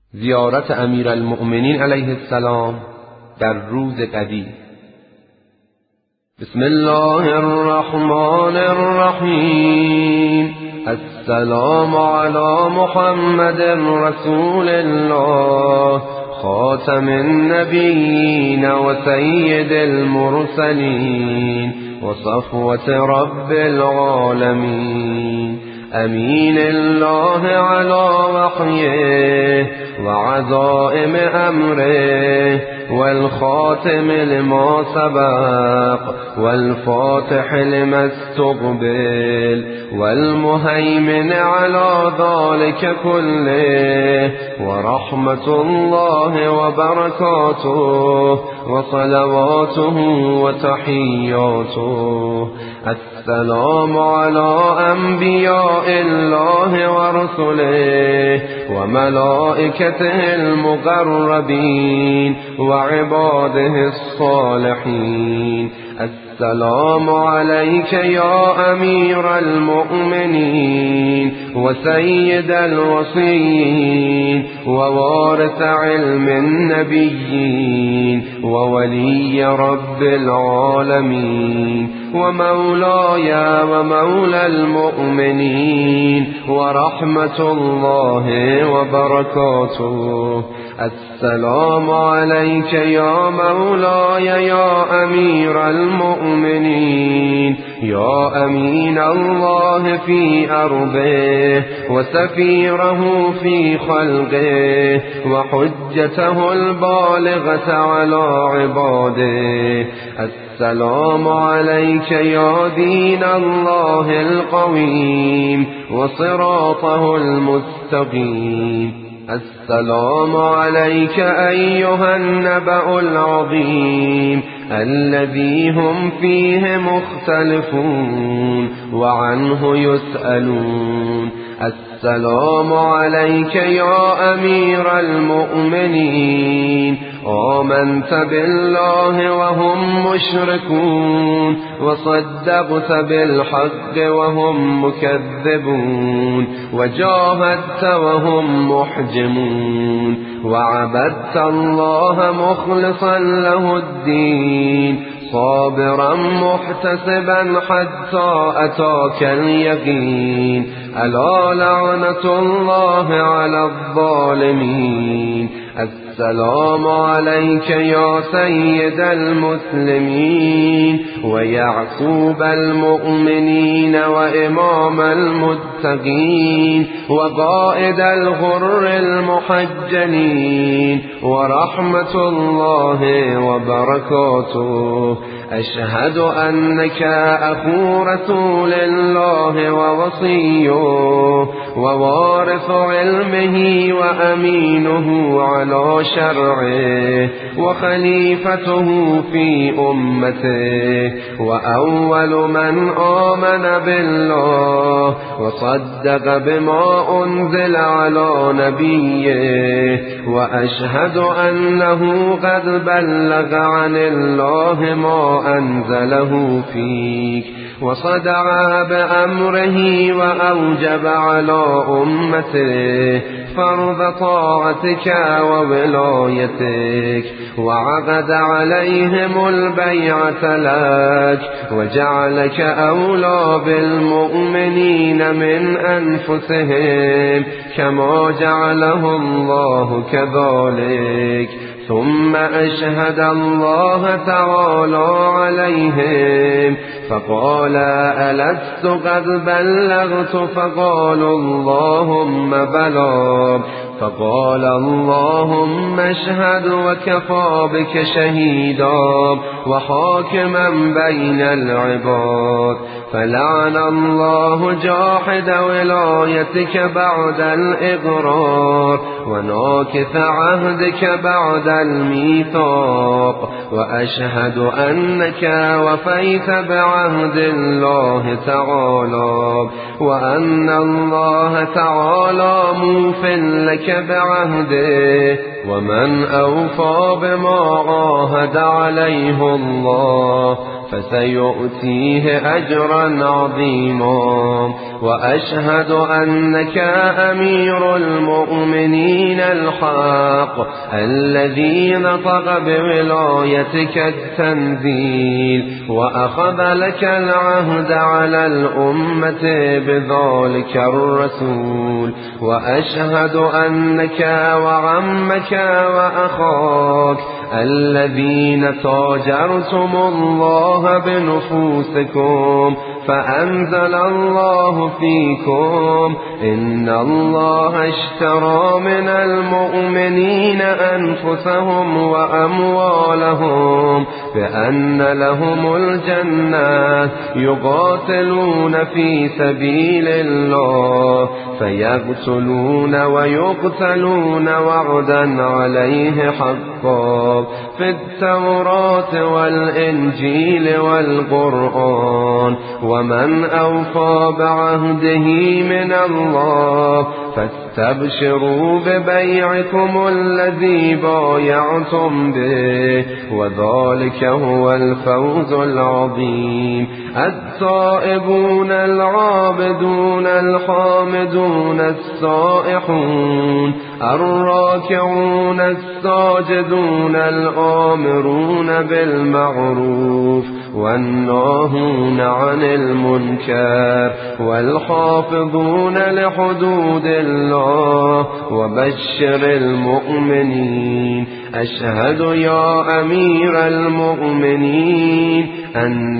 زیارت امیرالمؤمنین علیه السلام در روز قدیر. بسم الله الرحمن الرحیم. السلام علی محمد رسول الله خاتم النبیین و سید المرسلین و صفوة رب العالمین. امین الله علی وحیه و عزائم امره والخاتم لما سبق والفاتح لما استقبل والمهيمن على ذلك كله ورحمة الله وبركاته وصلواته وتحياته. السلام على أنبياء الله ورسله وملائكته المقربين وعباده الصالحين. السلام عليك يا أمير المؤمنين وسيد الوصيين ووارث علم النبيين وولي رب العالمين ومولاي ومولى المؤمنين ورحمة الله وبركاته. السلام عليك يا مولاي يا أمير المؤمنين يا أمين الله في أرضه وسفيره في خلقه وحجته البالغة على عباده. السلام عليك يا دين الله القويم وصراطه المستقيم. السلام عليك أيها النبأ العظيم الذي هم فيه مختلفون وعنه يسألون. السلام عليك يا أمير المؤمنين آمنت بالله وهم مشركون وصدقت بالحق وهم مكذبون وجاهدت وهم محجمون وعبدت الله مخلصا له الدين صابرا محتسبا حتى أتاك اليقين. ألا لعنة الله على الظالمين. السلام عليك يا سيد المسلمين ويعقوب المؤمنين وإمام المتقين وقائد الغر المحجلين ورحمة الله وبركاته. أشهد أنك أخو رسول الله ووصيه ووارث علمه وأمينه على شرعه وخليفته في أمته وأول من آمن بالله وصدق بما أنزل على نبيه. وأشهد أنه قد بلغ عن الله ما أنزله فيك وصدع بأمره وأوجب على أمته فرض طاعتك وولايتك وعقد عليهم البيعة لك وجعلك أولى بالمؤمنين من أنفسهم كما جعله الله كذلك. ثم أشهد الله تعالى عليهم فقال ألست قد بلغت فقالوا اللهم بلغ فقال اللهم اشهد وكفى بك شهيدا وحاكما بين العباد. فلعن الله جاحد ولايتك بعد الإقرار وناكث عهدك بعد الميثاق. وأشهد أنك وفيت بعهد الله تعالى وأن الله تعالى موف لك بعهده ومن أوفى بما عاهد عليه الله فسيؤتيه أجرا عظيما. وأشهد أنك أمير المؤمنين الحق الذي نطق بولايتك التنزيل وأخذ لك العهد على الأمة بذلك الرسول. وأشهد أنك وعمك وأخاك الذين تاجرتم الله بنفوسكم فأنزل الله فيكم إن الله اشترى من المؤمنين أنفسهم وأموالهم بأن لهم الجنة يقاتلون في سبيل الله فيقتلون ويقتلون وعدا عليه حقا في التوراة والإنجيل والقرآن. ومن أوفى بعهده من الله فاستبشروا ببيعكم الذي بايعتم به وذلك هو الفوز العظيم. التائبون العابدون الحامدون السائحون الراكعون الساجدون الآمرون بالمعروف والناهون عن المنكر والحافظون لحدود الله وبشر المؤمنين. أشهد يا أمير المؤمنين أن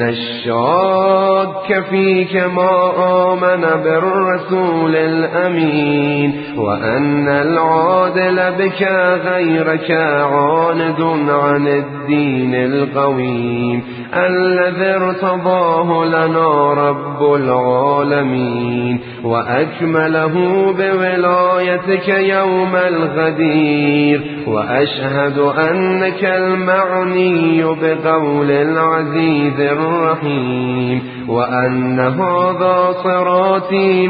الشاك فيك ما آمن بالرسول الأمين وأن العادل بك غيرك عاند عن الدين القويم الذي ارتضاه لنا رب العالمين وأكمله بولايتك يوم الغدير. وأشهد أنك المعني بقول العزيز الرحيم وأن هذا صراطي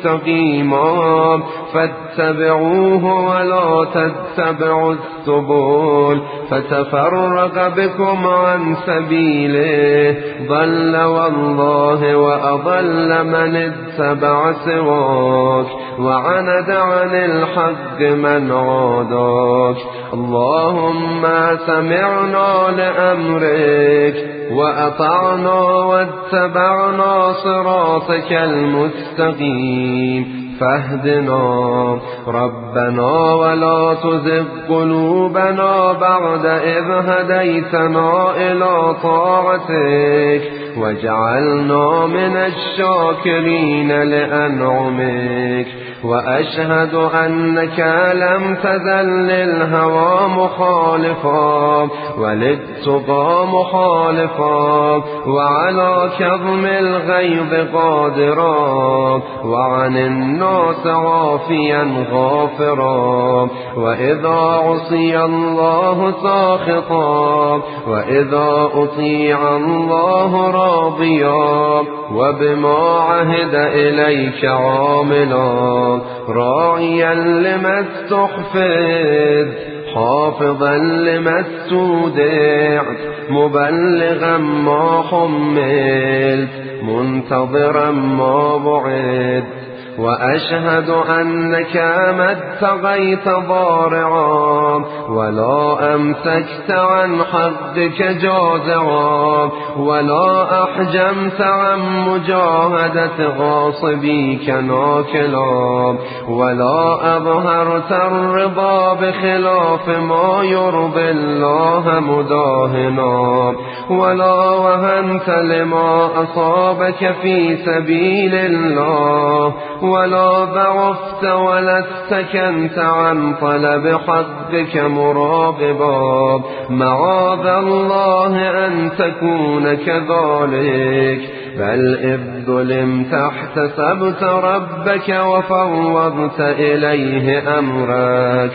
مستقيما فاتبعوه ولا تتبعوا السبل فتفرق بكم عن سبيله ضل والله وأضل من اتبع سواك وعند عن الحق من عاداك. اللهم سمعنا لأمرك وأطعنا واتبعنا صراطك المستقيم فاهدنا ربنا ولا تزغ قلوبنا بعد إذ هديتنا إلى طاعتك واجعلنا من الشاكرين لأنعمك. وأشهد أنك لم تزل للهوى مخالفا وللتقى مخالفا وعلى كظم الغيظ قادرا وعن الناس عافيا غافرا. وإذا عصي الله ساخطا وإذا أطيع الله راضيا وبما عهد إليك عاملا راعيا لما استحفظ حافظا لما استودعت مبلغا ما حملت منتظرا ما بعد. وأشهد أنك ما اتقيت ضارعا ولا أمسكت عن حقك جازعا ولا أحجمت عن مجاهدة غاصبيك ناكلا ولا أظهرت الرضا بخلاف ما يرضي الله مداهنا ولا وهنت لما أصابك في سبيل الله ولا ضعفت ولا استكنت عن طلب حقك مراغبا. معاذ الله أن تكون كذلك بل إذ ظلمت احتسبت ربك وفوضت إليه أمرك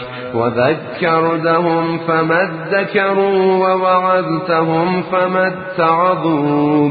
وذكرتهم فما ادكروا ووعظتهم فما اتعظوا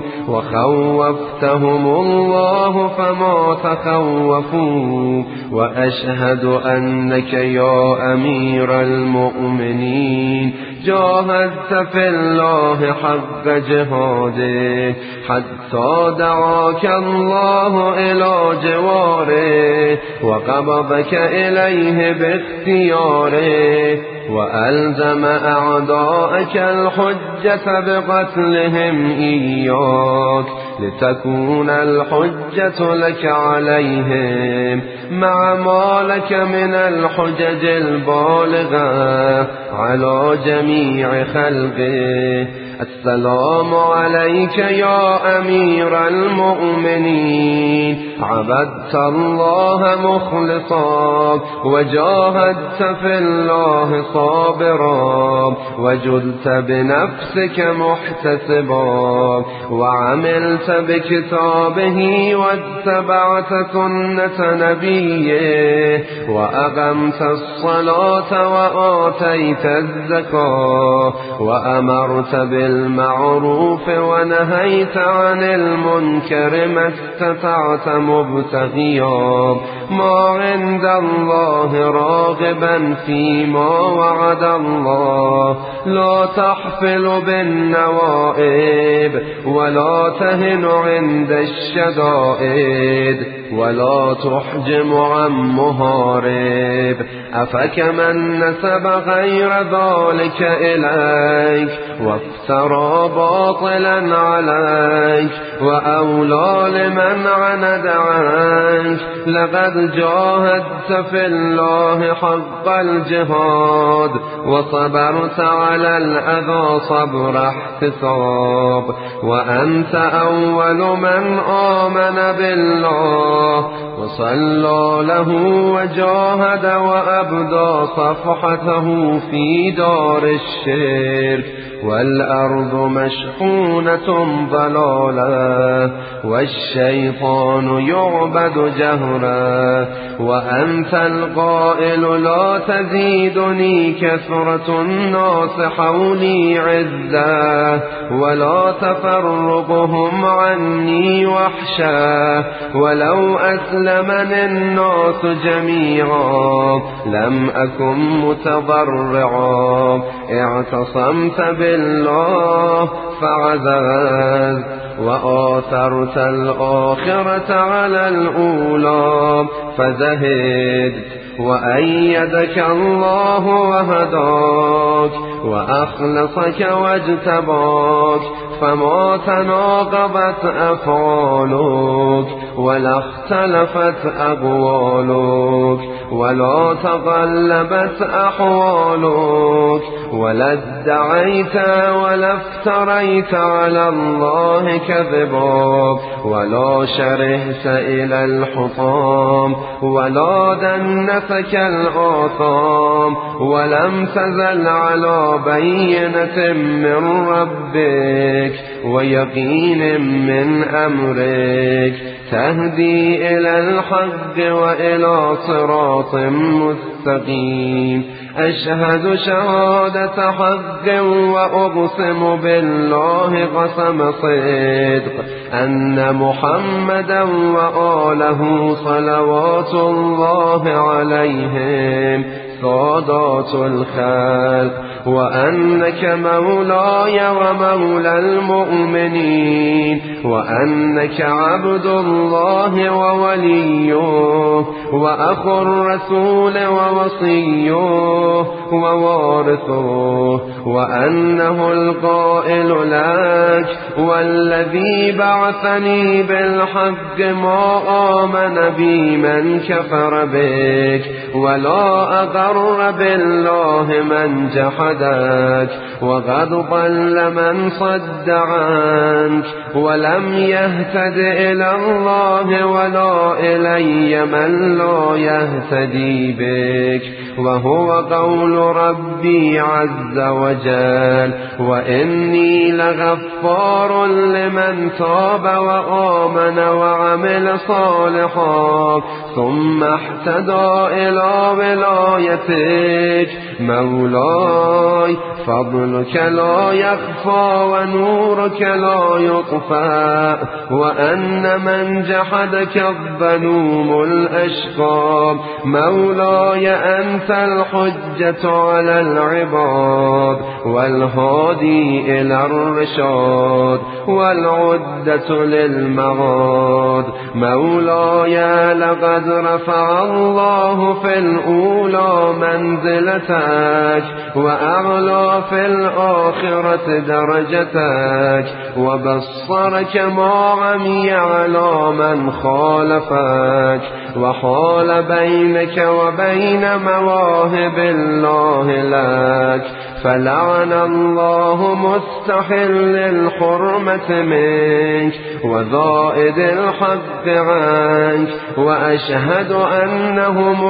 وخوفتهم الله فما تخوفوا. وأشهد أنك يا أمير المؤمنين جاهدت في الله حق جهاده حتى دعاك الله إلى جواره وقبضك إليه باختياره وألزم أعداءك الحجة بقتلهم إياك لتكون الحجة لك عليهم مع ما لك من الحجج البالغة على جميع خلقه. السلام عليك يا أمير المؤمنين، عبدت الله مخلصا وجاهدت في الله صابرا وجدت بنفسك محتسبا وعملت بكتابه واتبعت سنة نبيه وأقمت الصلاة وآتيت الزكاة وأمرت بالمعروف ونهيت عن المنكر ما استطعت مبتغيا ما عند الله راغبا فيما وعد الله. لا تحفل بالنوائب ولا تهن عند الشدائد ولا تحجم عن مهارب. أفكمن نسب غير ذلك إليك وافترى باطلا عليك وأولى لمن عند عنك. لقد جاهدت في الله حق الجهاد وصبرت على الأذى صبر احتساب وأنت أول من آمن بالله وصلى له وجاهد وأبدى صفحته في دار الشرك والأرض مشحونة ضلالا والشيطان يعبد جهرا. وأنت القائل لا تزيدني كثرة الناس حولي عزا ولا تفرقهم عني وحشا. ولو أسلمني الناس جميعا لم أكن متضرعا. اعتصمت بالله فعززت وآثرت الآخرة على الأولى فزهدت وأيدك الله وهداك وأخلصك واجتباك فما تناقضت أفعالك ولا اختلفت أقوالك ولا تقلبت أحوالك ولا ادعيت ولا افتريت على الله كذبا ولا شرهت إلى الحطام ولا دنسك الآثام ولم تزل على بينة من ربك ويقين من أمرك تهدي إلى الحق وإلى صراط مستقيم. أشهد شهادة حق وأقسم بالله قسم صدق أن محمدا وآله صلوات الله عليهم سادات الخلق وأنك مولاي ومولى المؤمنين وأنك عبد الله ووليه وأخو الرسول ووصيه ووارثه وأنه القائل لك والذي بعثني بالحق ما آمن بي من كفر بك ولا أقر بالله من جحدك وقد ضل من صد عنك ولم يهتد إلى الله ولا إلي من لا يهتدي بك وهو قول ربي عز وجل وإني لغفار لمن تاب وآمن وعمل صالحا ثم اهتدى إلى ولايتك مولاي فضلك لا يخفى ونورك لا يطفى، وأن من جحدك الظلوم الأشقى. مولاي أنت الحجة على العباد والهادي إلى الرشاد والعدة للمغاد. مولاي لقد رفع الله في الأولى منزلتك وأعلى في الآخرة درجتك، وبصرك ما عمي على من خالفك، وحال بينك وبين مواهب الله لك. فلعن الله مستحل الحرمة منك وزائد الحق عنك، وأشهد أنهم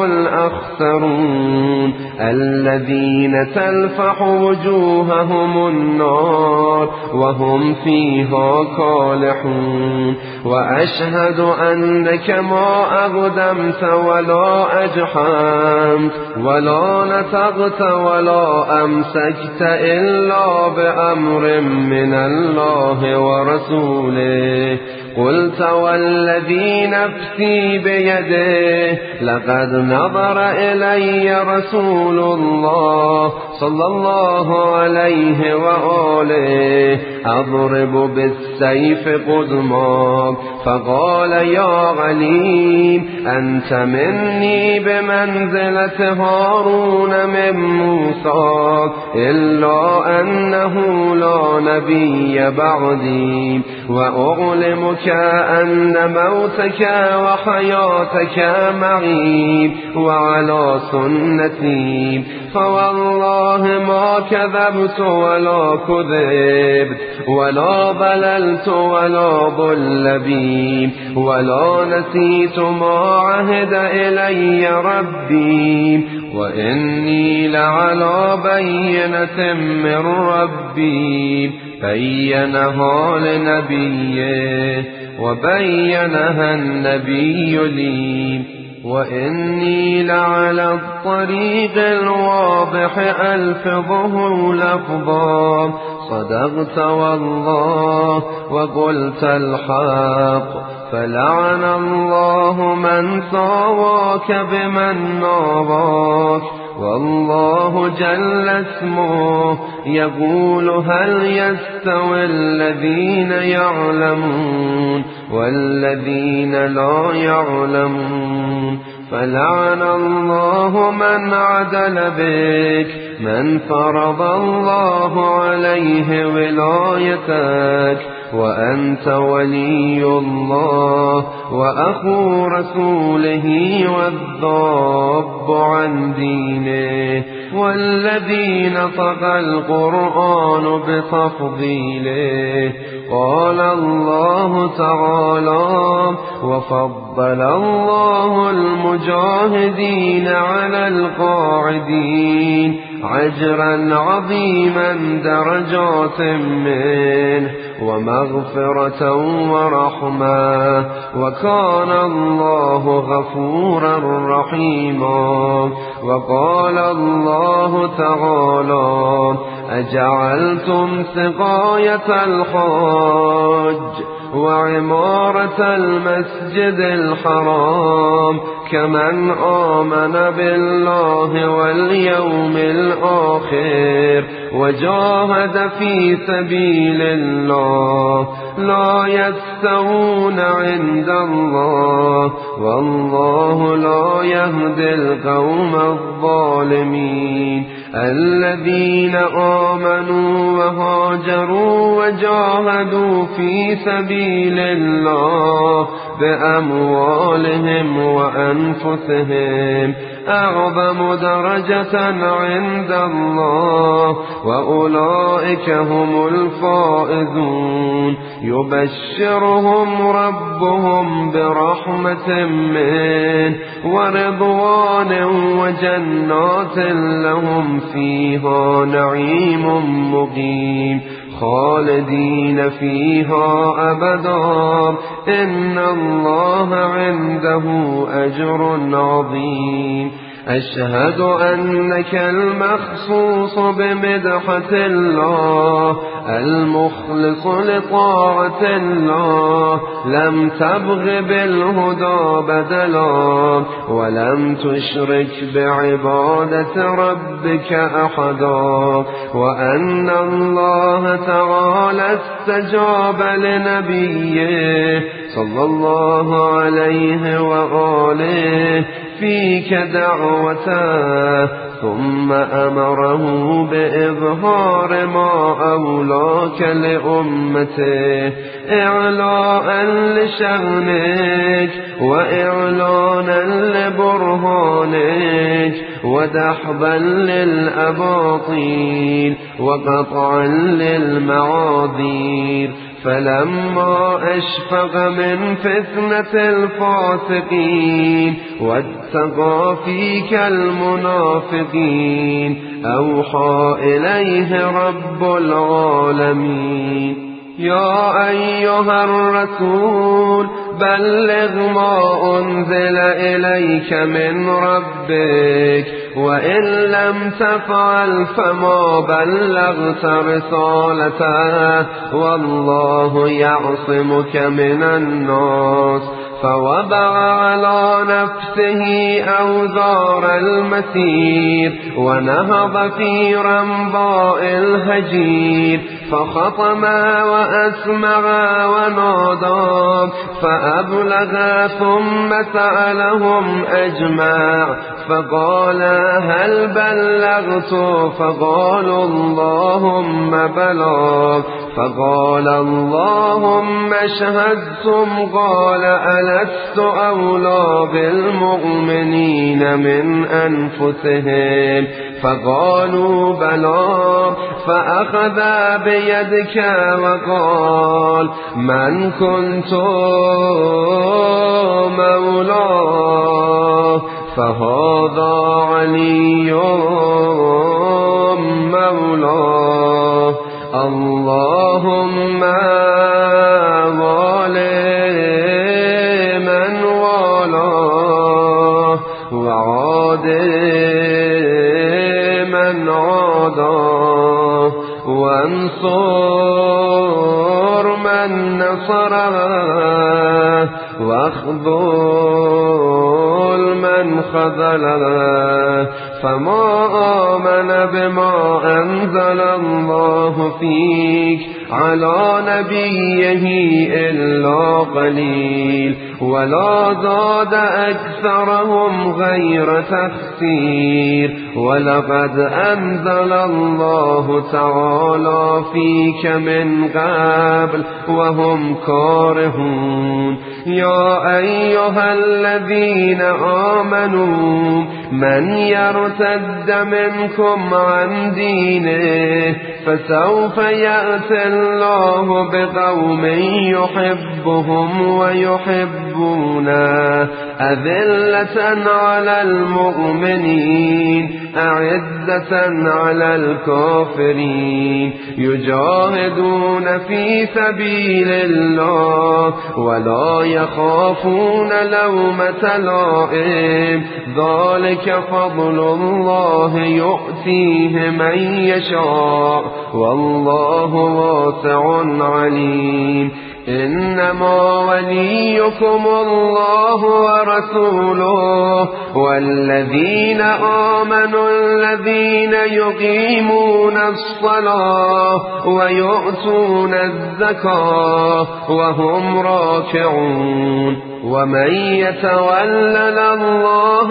الأخسرون الذين تلفح وجوههم النار وهم فيها كالحون. وأشهد أنك ما أقدمت ولا أجحمت ولا نطقت ولا أمسكت إلا بأمر من الله ورسوله. قلت والذي نفسي بيده لقد نظر إلي رسول الله صلى الله عليه وآله أضرب بالسيف قدما، فقال يا عليم أنت مني بمنزلة هارون من موسى، إلا أنه لا نبي بعدي، وأعلمك أن موتك وحياتك معي وعلى سنتي. فوالله ما كذبت ولا كذبت ولا ضللت ولا ضل بي ولا نسيت ما عهد إلي ربي، وإني لعلى بينة من ربي بينها لنبيه وبينها النبي لي، وإني لعلى الطريق الواضح ألفظه لفظا. صدقت والله وقلت الحق، فلعن الله من ساواك بمن ناواك. والله جل اسمه يقول هل يستوي الذين يعلمون والذين لا يعلمون. فلعن الله من عدل بك، من فرض الله عليه ولايتك، وأنت ولي الله وأخو رسوله والضاب عن دينه، والذي نطق القرآن بتفضيله. قال الله تعالى وفضل الله المجاهدين على القاعدين أجرا عظيما درجات منه ومغفرة ورحمة، وكان الله غفورا رحيما. وقال الله تعالى أجعلتم سقاية الحاج وعمارة المسجد الحرام كمن آمن بالله واليوم الآخر وجاهد في سبيل الله لا يستوون عند الله، والله لا يهدي القوم الظالمين. الذين آمنوا وهاجروا وجاهدوا في سبيل الله بأموالهم وأنفسهم أعظم درجة عند الله، وأولئك هم الفائزون. يبشرهم ربهم برحمة منه ورضوان وجنات لهم فيها نعيم مقيم خالدين فيها أبدا، إن الله عنده أجر عظيم. أشهد أنك المخصوص بمدحة الله المخلص لطاعة الله، لم تبغ بالهدى بدلا ولم تشرك بعبادة ربك أحدا، وأن الله تعالى استجاب لنبيه صلى الله عليه وآله فيك دعوته، ثم أمره بإظهار ما أولاك لأمته إعلاء لشأنك وإعلانا لبرهانك ودحبا للأباطيل وقطعا للمعاذير. فلما أشفق من فتنة الفاسقين واتقى فيك المنافقين أوحى إليه رب العالمين: يا أيها الرسول بلغ ما أنزل إليك من ربك، وإن لم تفعل فما بلغت رسالته، والله يعصمك من الناس. فوضع على نفسه أوزار المسير ونهض في رمضاء الهجير، فخطم وأسمع ونادى فأبلغ، ثم سألهم أجمع فقال: هل بلغت؟ فقالوا: اللهم بلغ. فقال: اللهم اشهد. قال: ألست أولى بالمؤمنين من أنفسهم؟ فقالوا: بلى. فأخذ بيدك وقال: من كنت مولاه فهذا علي مولاه. اللهم والي من والاه وعادي من عاداه وانصر من نصره واخذل من خذله. فما آمن بما أنزل الله فيك على نبيه إلا قليل، ولا زاد أكثرهم غير تخسير. ولقد أنزل الله تعالى فيك من قبل وهم كارهون: يا أيها الذين آمنوا من يرتد منكم عن دينه فسوف يأتي الله بقوم يحبهم ويحبونه أذلة على المؤمنين أعزة على الكافرين يجاهدون في سبيل الله ولا يخافون لومة لائم. ذلك فضل الله يؤتيه من يشاء والله واسع عليم. إنما وليكم الله ورسوله والذين آمنوا الذين يقيمون الصلاة ويؤتون الزكاة وهم راكعون. ومن يتول الله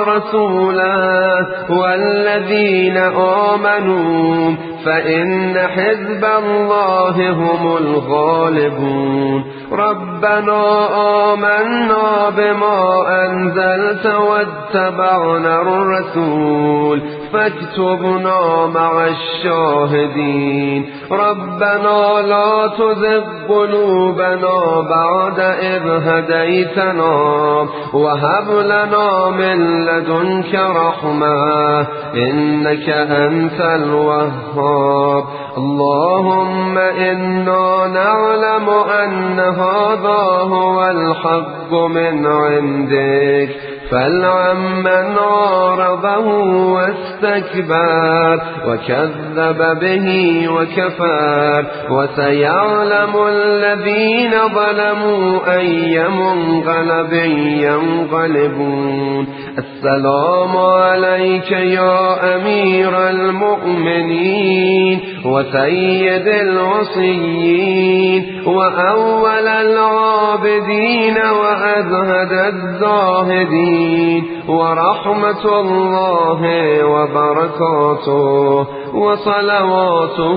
ورسوله والذين آمنوا فإن حزب الله هم الغالبون. ربنا آمنا بما أنزلت واتبعنا الرسول فاكتبنا مع الشاهدين. ربنا لا تزغ قلوبنا بعد إذ هديتنا وهب لنا من لدنك رحمة إنك أنت الوهاب. اللهم إنا نعلم أن هذا هو الحق من عندك فالعن من عارضه واستكبر وكذب به وكفر وسيعلم الذين ظلموا أي منقلب ينقلبون. السلام عليك يا أمير المؤمنين وسيد الوصيين وأول العابدين وأزهد الزاهدين ورحمة الله وبركاته وصلواته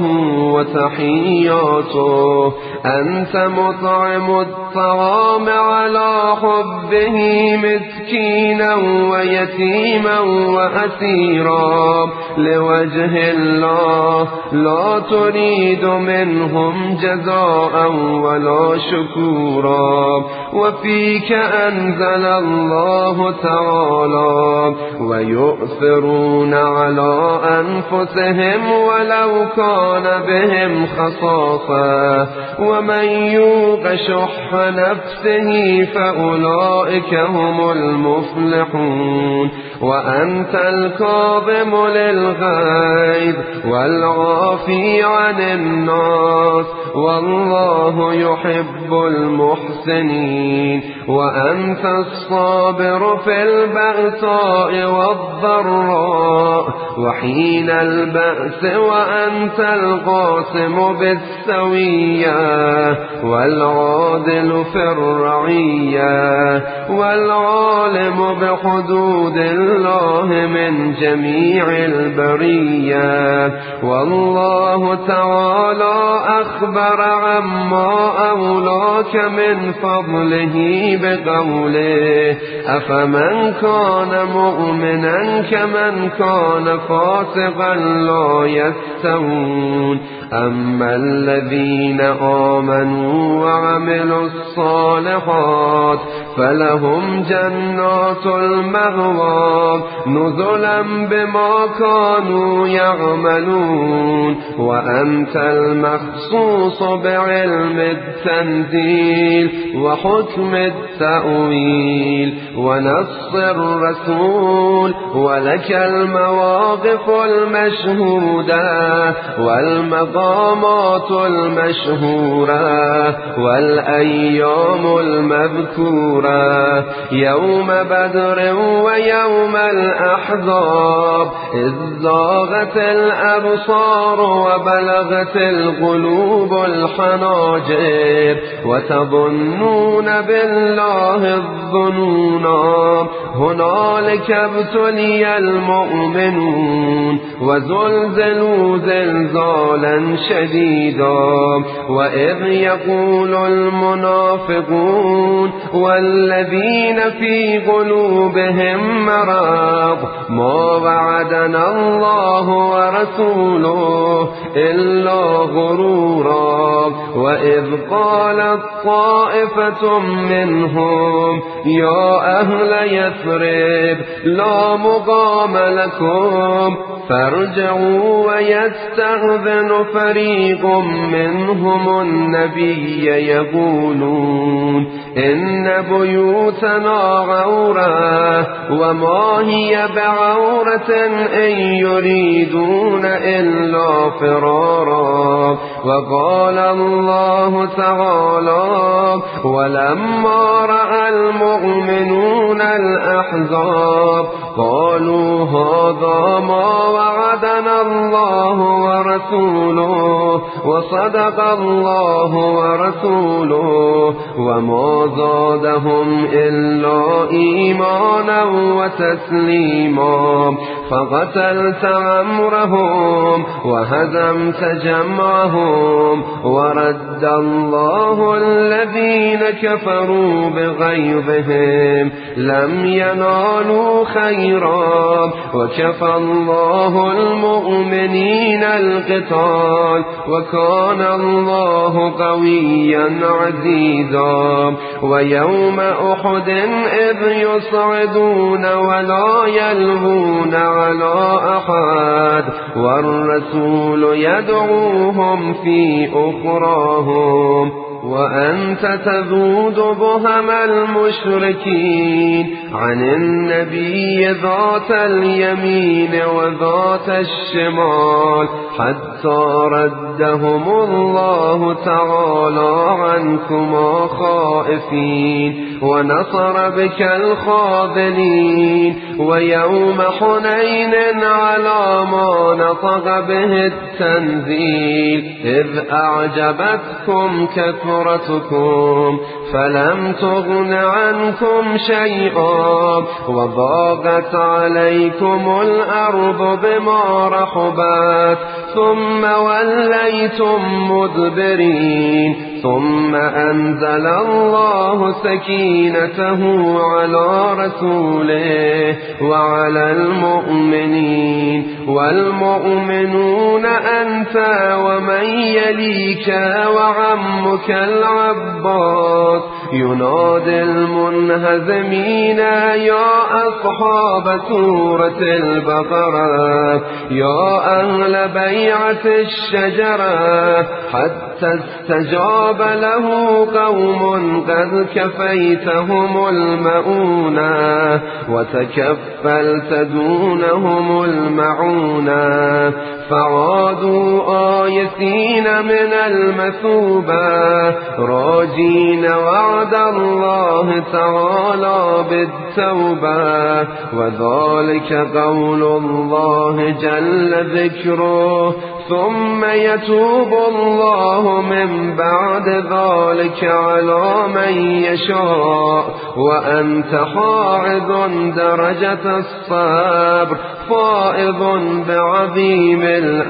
وتحياته. أنت مطعم الطعام على حبه مسكينا ويتيما وأسيرا لوجه الله لا تريد منهم جزاء ولا شكورا. وفيك أنزل الله تعالى ويؤثرون على أنفسهم ولو كان بهم خصاصة ومن يوق شح نفسه فأولئك هم المفلحون. وأنت الكاظم للغيظ والعافي عن الناس والله يحب المحسنين. وأنت الصابر في البأساء والضراء وحين البأس وأنت القاسم بالسوية والعادل في الرعية والعالم بحدود الله من جميع البرية. والله تعالى أخبر عما أولاك من فضله بقوله أفمن كان مؤمنا كمن كان فاسقا لا يستوون. أما الذين آمنوا وعملوا الصالحات فلهم جنات المأوى نزلا بما كانوا يعملون. وأنت المخصوص بعلم التنزيل وحكم التأويل ونص الرسول ولك المواقف المشهودة والمقامات المشهورة والأيام المذكورة يوم بدر ويوم الأحزاب إذ زاغت الأبصار وبلغت القلوب الحناجر وتظنون بالله الظنونا. هنالك ابتلي المؤمنون وزلزلوا زلزالا شديدا. وإذ يقول المنافقون والذين في قلوبهم مرض ما وعدنا الله ورسوله إلا غرورا. وإذ قالت طائفة منهم يا أهل يثرب لا مقام لكم فارجعوا ويستأذن فريق منهم النبي يقولون إن بيوتنا عورة وما هي بعورة إن يريدون إلا فرارا. وقال الله تعالى ولما رأى المؤمنون الأحزاب قالوا هذا ما وعدنا الله ورسوله وصدق الله ورسوله وما زادهم إلا إيمانا وتسليما. فقتلت عمرهم وهزمت جمعهم ورد الله الذين كفروا بغيظهم لم ينالوا خيرا وكفى الله المؤمنين القتال وكان الله قويا عزيزا. ويوم أحد إذ يصعدون ولا يلوون على أحد والرسول يدعوهم في أخراهم وأنت تذود بهم المشركين عن النبي ذات اليمين وذات الشمال حتى ردهم الله تعالى عنكما خائفين ونصر بك الخاذلين. ويوم حنين على ما نطق به التنزيل إذ أعجبتكم كثرتكم فلم تغن عنكم شيئا وضاقت عليكم الأرض بما رحبت ثم وليتم مدبرين. ثم أنزل الله سكينته على رسوله وعلى المؤمنين والمؤمنون أنت ومن يليك وعمك العباس ينادي المنهزمين يا أصحاب سورة البقرة يا أهل بيعة الشجرة حتى استجاب له قوم قد كفيتهم المؤونة وتكفلت دونهم المعونة فعادوا آيسين من المثوبة راجين وعد الله تعالى بالتوبة. وذلك قول الله جل ذكره ثم يتوب الله من بعد ذلك على من يشاء وأنت حاعظ درجة الصبر فائض بعظيم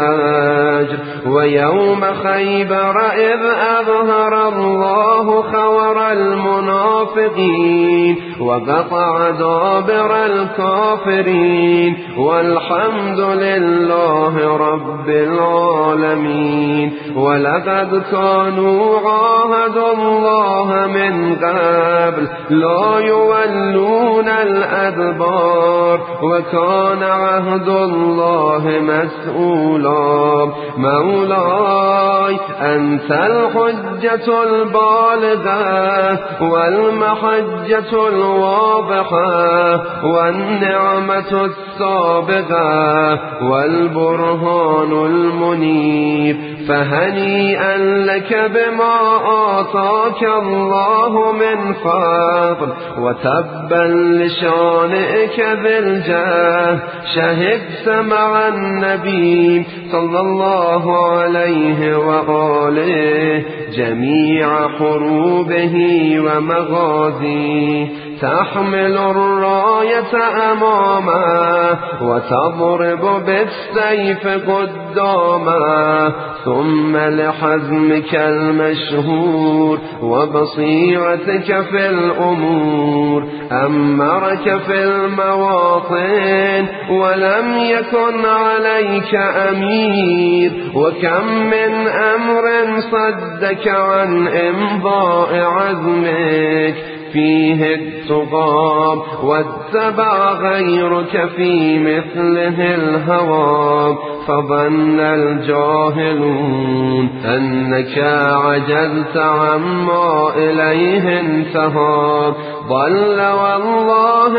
الأجر. ويوم خيبر إذ أظهر الله خور المنافقين وقطع دابر الكافرين والحمد لله رب العالمين. ولقد كانوا عاهدوا الله من قبل لا يولون الأدبار وكان عهد الله مسؤولا. مولاي أنت الحجة البالغة والمحجة الواضحة والنعمة السابقة والبرهان المنير فهنيئا لك بما آتاك الله من فضل وتبا لشانئك ذي الجاه. شهدت مع النبي صلى الله عليه وآله جميع حروبه ومغازيه تحمل الراية أمامه وتضرب بالسيف قدامه ثم لحزمك المشهور وبصيرتك في الأمور أمرك في المواطن ولم يكن عليك أمير. وكم من أمر صدك عن إمضاء عزمك فيه التقام واتبع غيرك في مثله الهوى فظن الجاهلون أنك عجزت عما إليه انتهى. ضل والله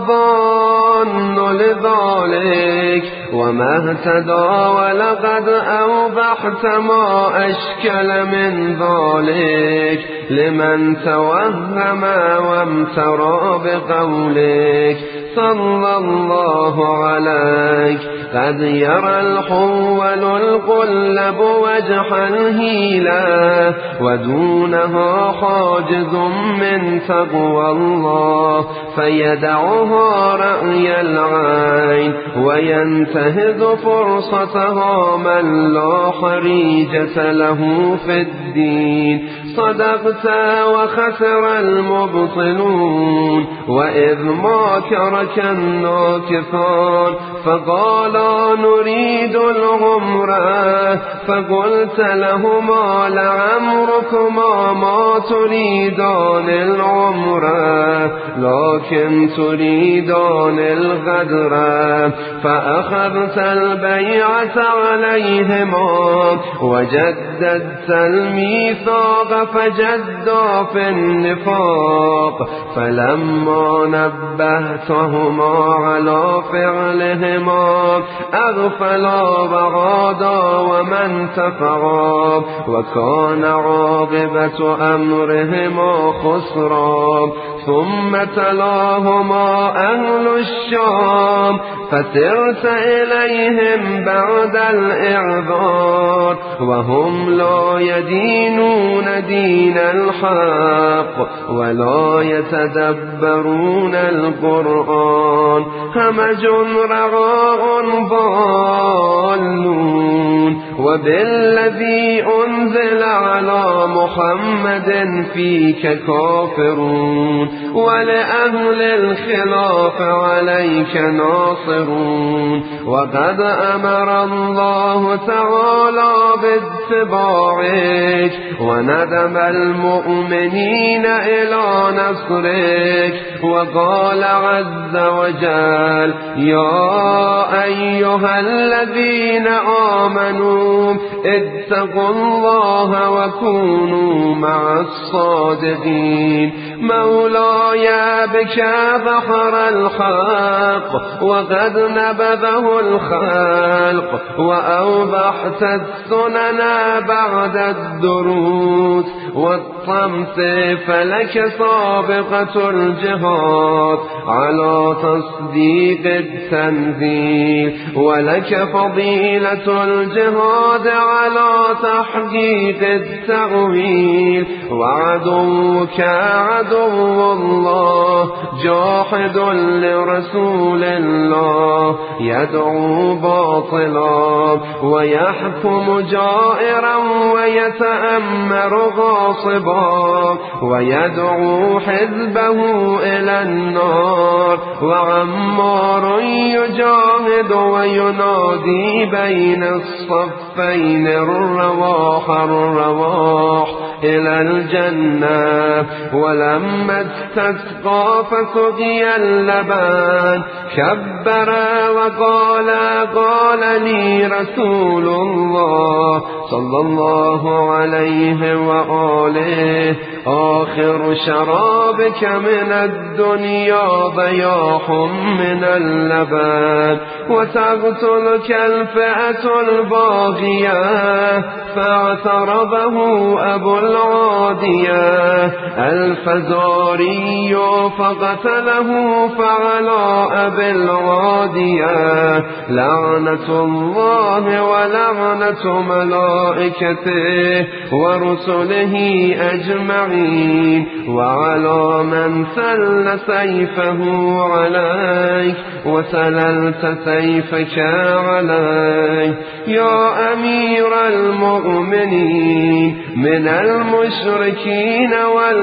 الظن لذلك وما اهتدى ولقد أوضحت ما أشكل من ذلك لمن توهم وامترى بقولك. صلى الله عليك قد يرى الحول القلب وجه الهيلة ودونها حاجز من تقوى الله فيدعها رأي العين وينتهز فرصتها من لا حريجة له في الدين. صدقت وخسر المبطلون وإذ ماكرك الناكثان فقالا نريد العمرة فقلت لهما لعمركما ما تريدان العمرة لكن تريدان الغدر فأخذت البيعة عليهما وجددت الميثاق فجدا في النفاق، فلما نبهتهما على فعلهما أغفلا وغادا ومن تفعا، وكان عاقبة أمرهما خسرا. ثم تلاهما أهل الشام، فسرت إليهم بعد الإعذار، وهم لا يدينون دين الحق ولا يتدبرون القرآن، همج رغاء ضالون. وبالذي أنزل على محمد فيك كافرون، ولأهل الخلاف عليك ناصرون. وقد أمر الله تعالى باتباعك، وندم المؤمنين إلى نصرك، وقال عز وجل: يا أيها الذين آمنوا اتقوا الله وكونوا مع الصادقين. مولاي بك بحر الحق، وقد نبذه الخلق، وأوضحت السنن بعد الدروس والطمس، فلك سابقة الجهاد على تصديق التنزيل، ولك فضيلة الجهاد على تحقيق التأويل. وعدوك عدو الله، جاحد لرسول الله، يدعو باطلا ويحكم جائرا ويتأمر غاصبا، ويدعو حزبه إلى النار. وعمار يجاهد وينادي بين الصفين: الرواح الرواح إلى الجنة. ولما استسقى فسقي اللبن كبر وقال: قال لي رسول الله صلى الله عليه وآله: آخر شرابك من الدنيا ضياح من اللبن، وتقتلك الفئة الباغية. فاعترضه أبو العادية الفزاري فقتله، فعلى أبي العادية لعنة الله ولعنة ملائكته ورسله أجمعين، وعلى من سل سيفه عليك وسللت سيفك عليه. يا أمير المؤمنين، من المشركين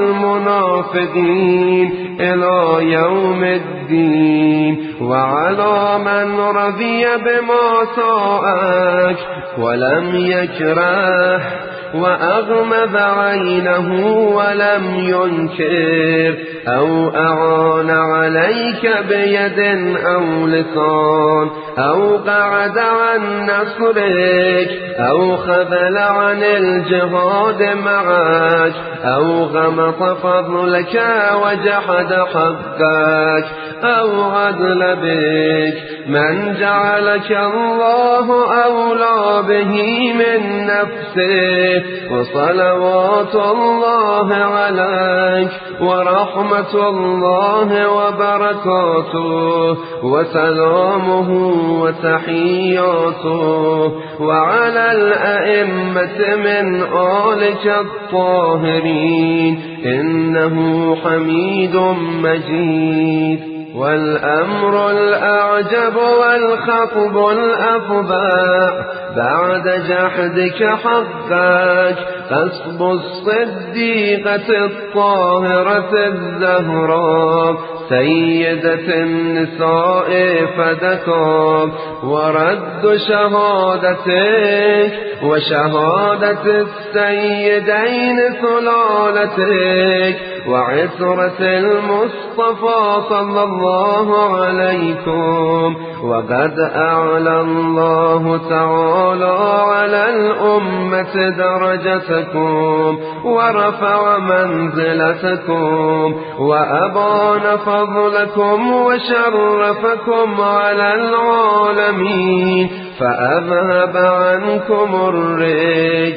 والمنافقين إلى يوم الدين، وعلى من رضي بما ساءك ولم يكره، وأغمض عينه ولم ينكر، أو أعان عليك بيد أو لسان، أو قعد عن نصرك، أو خذل عن الجهاد معك، أو غمط فضلك وجحد حقك، أو عدل بك. من جعلك الله أولى به من نفسه، وصلوات الله عليك ورحمة الله وبركاته وسلامه وتحياته، وعلى الأئمة من آلك الطاهرين، إنه حميد مجيد. والأمر الأعجب والخطب الأفظع بعد جحدك حقك، قصب الصديقة الطاهرة الزهراء سيدة النساء فدكا، ورد شهادتك وشهادة السيدين سلالتك، وعترة المصطفى صلى الله عليكم. وقد أعلى الله تعالى على الأمة درجتكم ورفع منزلتكم وأبان فضلكم وشرفكم على العالمين، فأذهب عنكم الرجس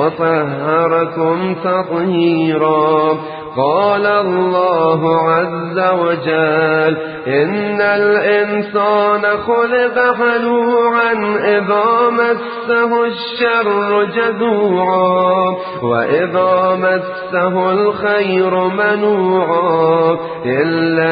وطهركم تطهيرا. قال الله عز وجل: إن الإنسان خلق هلوعا إذا مسه الشر جزوعا وإذا مسه الخير منوعا إلا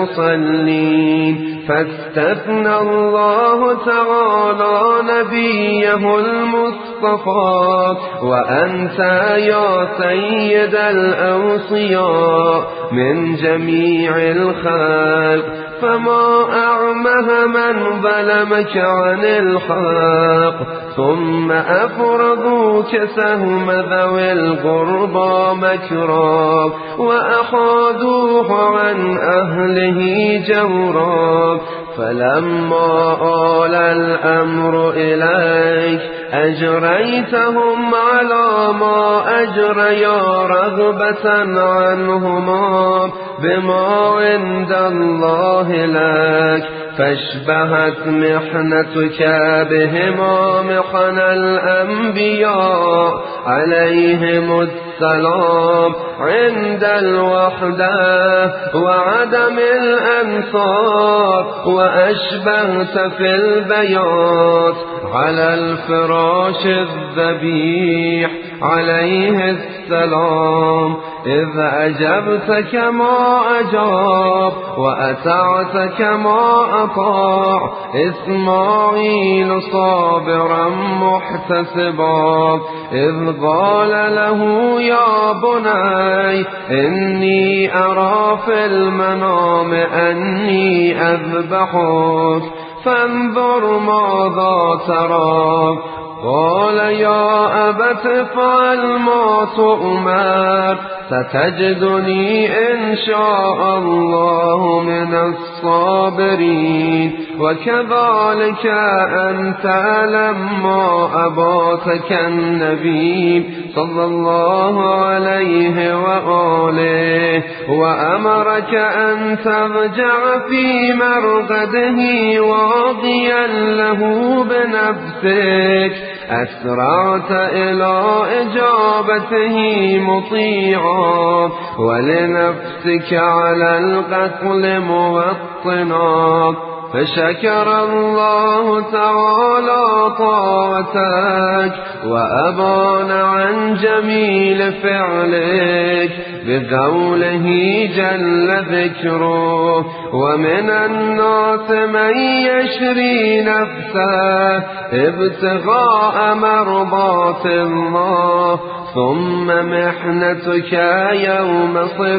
المصلين. فاستثنى الله تعالى نبيه المصطفى: وأنت يا سيد الأوصياء من جميع الخلق، فما أعمه من ظلمك عن الحق. ثم أفرضوك سهم ذوي القربى مكرا وأخذوه عن أهله جورا. فلما آل الأمر إليك أجريتهم على ما أجريا رغبة عنهما بما عند الله لك، فاشبهت محنتك بهما محن الأنبياء عليهم السلام عند الوحدة وعدم الأنصار. وأشبهت في البيات على الفراش الذبيح عليه السلام، إذ أجبت كما أجاب وأطعت كما أطاع إسماعيل صابرا محتسبا، إذ قال له: يا بني إني أرى في المنام أني أذبحك فانظر ماذا ترى. قال: يا أبت افعل ما تؤمر، ستجدني إن شاء الله من الصابرين. وكذلك أنت لما أباتك النبي صلى الله عليه وآله وأمرك أن ترجع في مرقده واضيا له بنفسك، أسرعت إلى إجابته مطيعا، ولنفسك على القتل موطنا. فشكر الله تعالى طاعتك وأبان عن جميل فعلك بقوله جل ذكره: ومن الناس من يشري نفسه ابتغاء مرضات الله، ثم محنتك يوم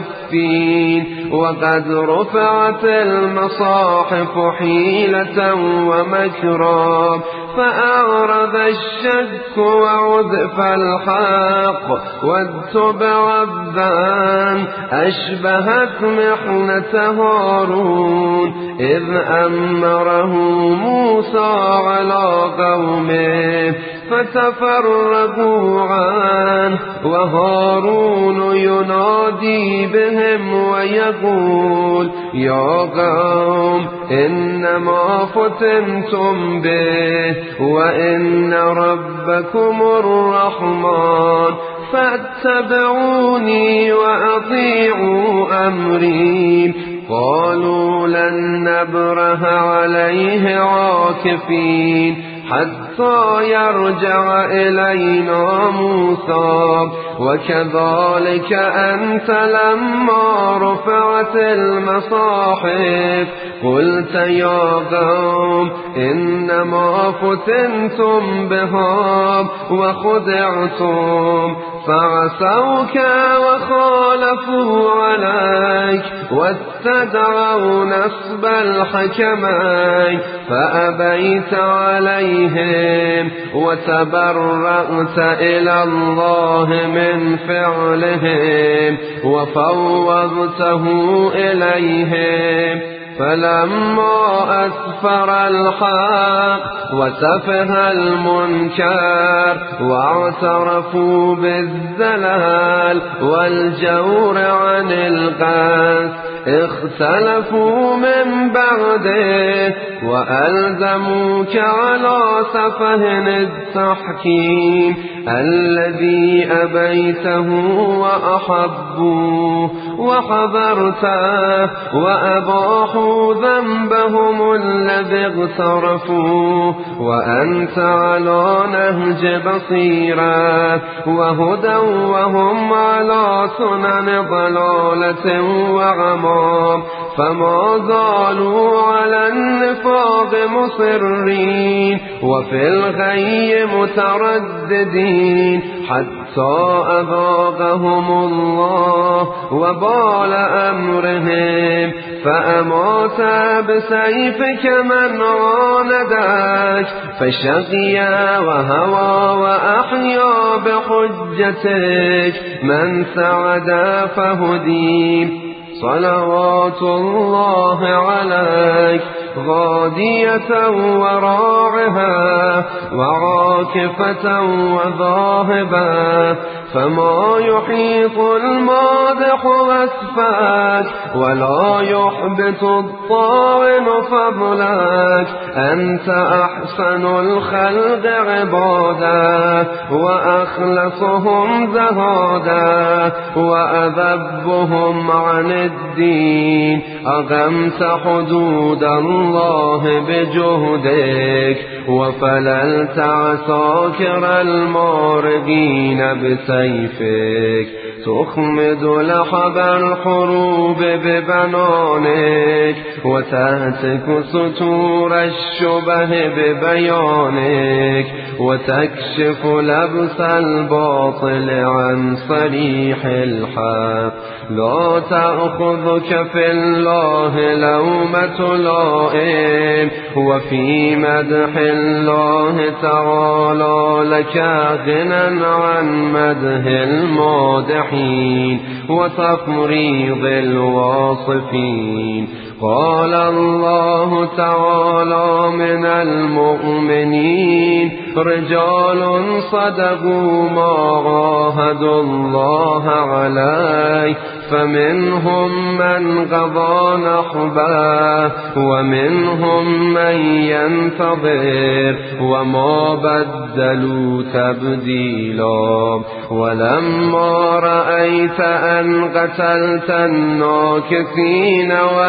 صفين وقد رفعت المصاحف حيلة ومكرا، فأعرض الشك وعذف الحق واتبع الذان. أشبهت محنة هارون إذ أمره موسى على قومه فتفرقوا عنه، وهارون ينادي بهم ويقول: يا قوم إنما فتنتم به وإن ربكم الرحمن، فاتبعوني وأطيعوا أمري. قالوا: لن نبرح عليه عاكفين حتى يرجع إلينا موسى. وكذلك أنت لما رفعت المصاحف قلت: يا قوم إنما فتنتم بها وخدعتم، فعصوك وخالفوا عليك واستدعوا نصب الحكمين، فأبيت عليهم وتبرأت إلى الله من فعلهم وفوضته إليهم. فلما أسفر الحق وسفه المنكر واعترفوا بالزلال والجور عن القسط اختلفوا من بعده وألزموك على سفه التحكيم الذي أبيته وأحبوه وحضرته وأباحوا ذنبهم الذي اغترفوه، وأنت على نهج بصيرة وهدى وهم على سنن ضلالة وعمام، فما زالوا على النفاق مصرين وفي الغي مترددين حتى أذاقهم الله وبال أمرهم، فأمات بسيفك من عاندك فشقي وهوى وأحيا بحجتك من سعد فهدي. صلوات الله عليك غادية وراعها وعاكفة وذاهبة، فما يحيط المادح وصفك ولا يحبط الطاعن فضلك. أنت أحسن الخلق عبادا وأخلصهم زهادا وأذبهم عن الدين. أقمت حدود الله بجهدك وفللت عساكر المارقين بسيفك، تخمد لحب الحروب ببنانك وتهتك ستور الشبه ببيانك وتكشف لبس الباطل عن صريح الحق. لا تأخذك في الله لومة لائم وفي مدح الله تعالى لك غنى عن مدح المادحين وتفريض الواصفين. قال الله تعالى من المؤمنين رجال صدقوا ما عاهدوا الله عليه، فمنهم من قضى نحبه ومنهم من ينتظر وما بدلوا تبديلا. ولما رأيت أن قتلت الناكثين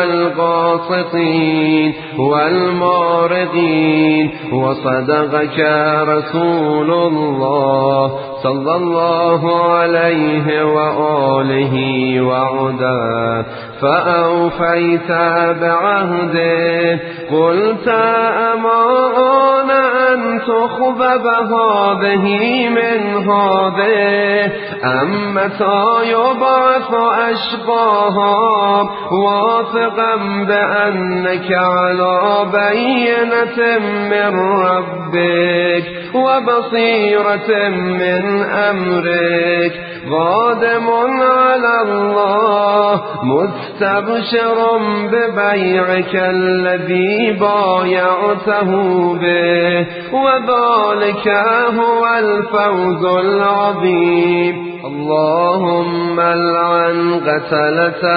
والقاسطين والمارقين وصدقك رسول الله صلى الله عليه وآله وعده فأوفيت بعهده، قلت أمان أن تخبب هذه من هذه، أم متى يبعث أشقاها واثقا بأنك على بينة من ربك وبصيرة من أمرك، قادم على الله مستبشر ببيعك الذي بايعته به، وذلك هو الفوز العظيم. اللهم لعن قتلة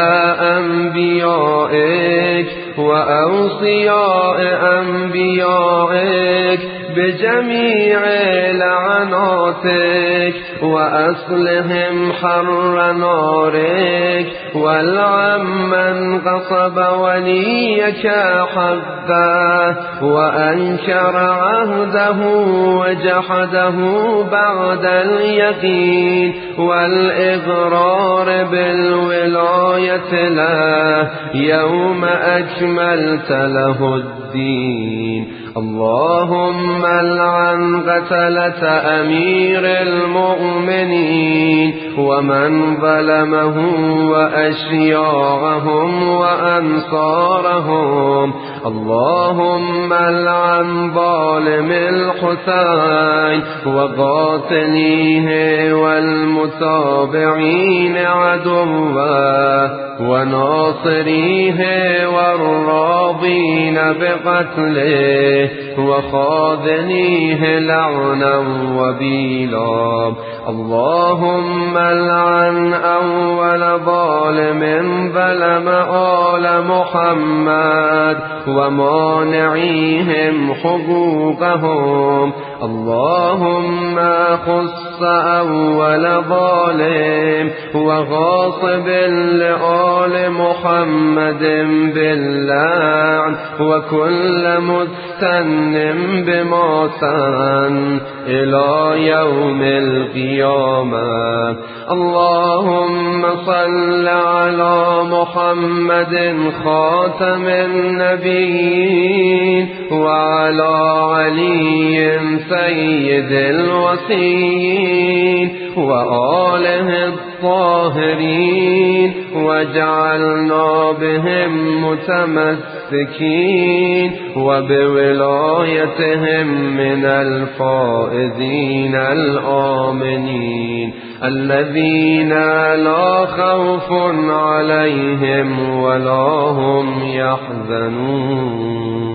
أنبيائك وأوصياء أنبيائك بجميع لعناتك، وأصلهم حر نارك، والعن من غصب وليك حقه وأنكر عهده وجحده بعد اليقين والإقرار بالولاية له يوم أكملت له الدين. اللهم لعن قتلة أمير المؤمنين ومن ظلمه وأشياعهم وأنصارهم، اللهم العن ظالم الحسين وقاتليه والمتابعين عدوه وناصريه والراضين بقتله وخاذليه لعنا وبيلا. اللهم العن أول ظالم ظلم آل محمد ومانعيهم حقوقهم. اللهم خص أول ظالم وغاصب لآل محمد باللعن وكل مستن بما سن إلى يوم القيامة. اللهم صل على محمد خاتم النبيين وعلى علي سيد الوصيين وآله الطاهرين واجعلنا بهم متمسكين وبولايتهم من الفائزين الآمنين الذين لا خوف عليهم ولا هم يحزنون.